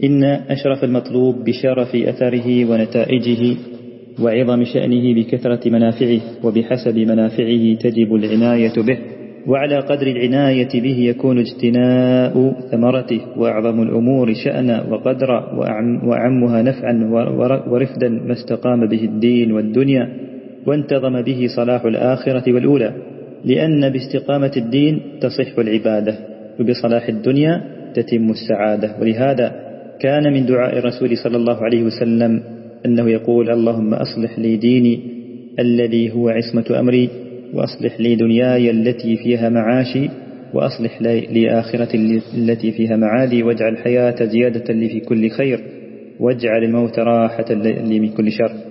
إن أشرف المطلوب بشرف أثره ونتائجه وعظم شأنه بكثرة منافعه، وبحسب منافعه تجب العناية به، وعلى قدر العناية به يكون اجتناء ثمرته، وأعظم الأمور شأنا وقدرا وأعمها نفعا ورفدا ما استقام به الدين والدنيا وانتظم به صلاح الآخرة والأولى، لأن باستقامة الدين تصح العبادة، وبصلاح الدنيا تتم السعادة. ولهذا كان من دعاء الرسول صلى الله عليه وسلم أنه يقول: اللهم أصلح لي ديني الذي هو عصمة أمري، وأصلح لي دنياي التي فيها معاشي، وأصلح لي آخرتي التي فيها معادي، واجعل الحياة زيادة لي في كل خير، واجعل الموت راحة لي من كل شر.